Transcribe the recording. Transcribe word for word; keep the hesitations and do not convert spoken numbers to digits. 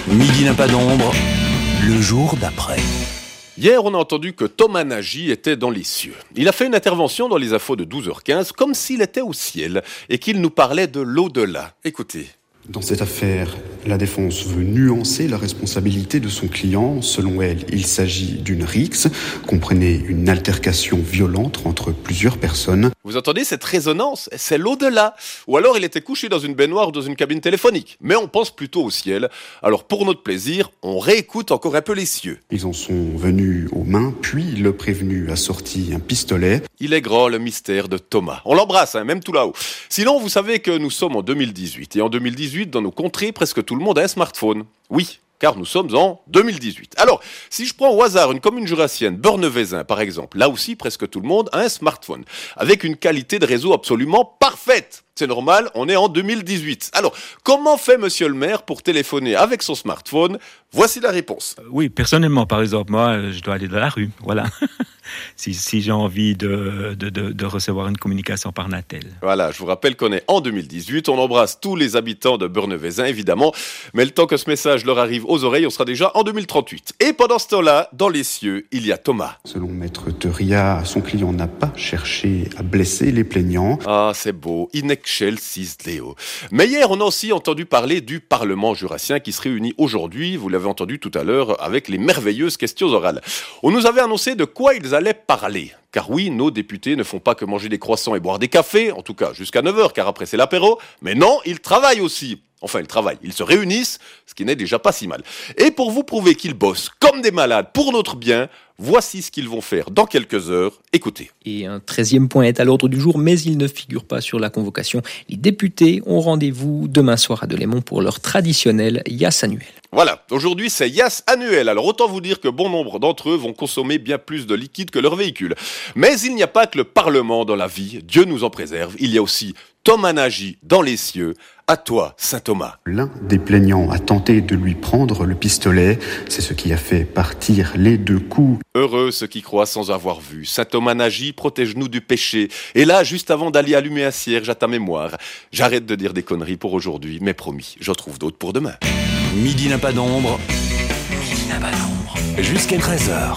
Midi n'a pas d'ombre, le jour d'après. Hier, on a entendu que Thomas Nagy était dans les cieux. Il a fait une intervention dans les infos de douze heures quinze, comme s'il était au ciel, et qu'il nous parlait de l'au-delà. Écoutez. Dans cette affaire, la défense veut nuancer la responsabilité de son client. Selon elle, il s'agit d'une rixe, comprenez une altercation violente entre plusieurs personnes. Vous entendez cette résonance? C'est l'au-delà. Ou alors il était couché dans une baignoire ou dans une cabine téléphonique. Mais on pense plutôt au ciel. Alors pour notre plaisir, on réécoute encore un peu les cieux. Ils en sont venus aux mains, puis le prévenu a sorti un pistolet. Il est grand le mystère de Thomas. On l'embrasse, hein, même tout là-haut. Sinon, vous savez que nous sommes en deux mille dix-huit. Et en deux mille dix-huit, dans nos contrées, presque tout le monde a un smartphone. Oui, car nous sommes en deux mille dix-huit. Alors, si je prends au hasard une commune jurassienne, Beurne-Vézin par exemple, là aussi presque tout le monde a un smartphone, avec une qualité de réseau absolument parfaite. C'est normal, on est en deux mille dix-huit. Alors, comment fait monsieur le maire pour téléphoner avec son smartphone? Voici la réponse. Euh, oui, personnellement, par exemple, moi, je dois aller dans la rue, voilà. si, si j'ai envie de, de, de, de recevoir une communication par Natel. Voilà, je vous rappelle qu'on est en deux mille dix-huit, on embrasse tous les habitants de Beurne-Vézin, évidemment, mais le temps que ce message leur arrive aux oreilles, on sera déjà en deux mille trente-huit. Et pendant ce temps-là, dans les cieux, il y a Thomas. Selon Maître Teuria, son client n'a pas cherché à blesser les plaignants. Ah, c'est beau, Inexcel sis Léo. Mais hier, on a aussi entendu parler du Parlement jurassien qui se réunit aujourd'hui, vous l'avez entendu tout à l'heure, avec les merveilleuses questions orales. On nous avait annoncé de quoi ils allaient parler. Car oui, nos députés ne font pas que manger des croissants et boire des cafés, en tout cas jusqu'à neuf heures, car après c'est l'apéro. Mais non, ils travaillent aussi. Enfin, ils travaillent, ils se réunissent, ce qui n'est déjà pas si mal. Et pour vous prouver qu'ils bossent comme des malades pour notre bien, voici ce qu'ils vont faire dans quelques heures. Écoutez. Et un treizième point est à l'ordre du jour, mais il ne figure pas sur la convocation. Les députés ont rendez-vous demain soir à Delémont pour leur traditionnel Yass annuel. Voilà, aujourd'hui c'est Yass annuel, alors autant vous dire que bon nombre d'entre eux vont consommer bien plus de liquide que leur véhicule. Mais il n'y a pas que le Parlement dans la vie, Dieu nous en préserve, il y a aussi Thomas Nagy dans les cieux. À toi, Saint Thomas. L'un des plaignants a tenté de lui prendre le pistolet. C'est ce qui a fait partir les deux coups. Heureux ceux qui croient sans avoir vu. Saint Thomas Nagy, protège-nous du péché. Et là, juste avant d'aller allumer un cierge à ta mémoire, j'arrête de dire des conneries pour aujourd'hui, mais promis, j'en trouve d'autres pour demain. Midi n'a pas d'ombre, midi n'a pas d'ombre, jusqu'à treize heures.